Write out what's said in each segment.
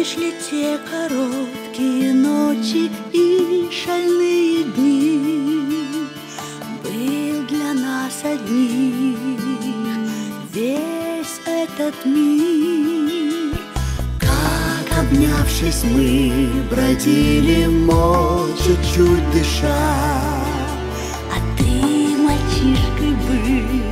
помнишь ли те короткие ночи и шальные дни? Был для нас одних весь этот мир. Как, обнявшись, мы бродили молча, чуть дыша. А ты мальчишкой был,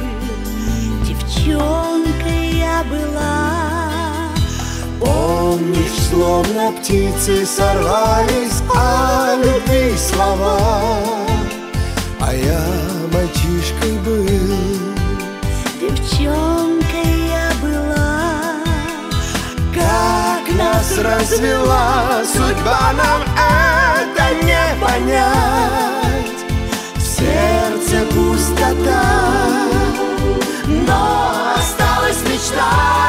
девчонкой я была. Помнишь, словно птицы сорвались о любви слова, а я мальчишкой был, девчонкой я была. как нас развела судьба, нам это не понять. В сердце пустота, но осталась мечта.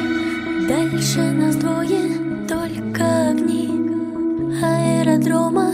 Дальше нас двое, только огни аэродрома.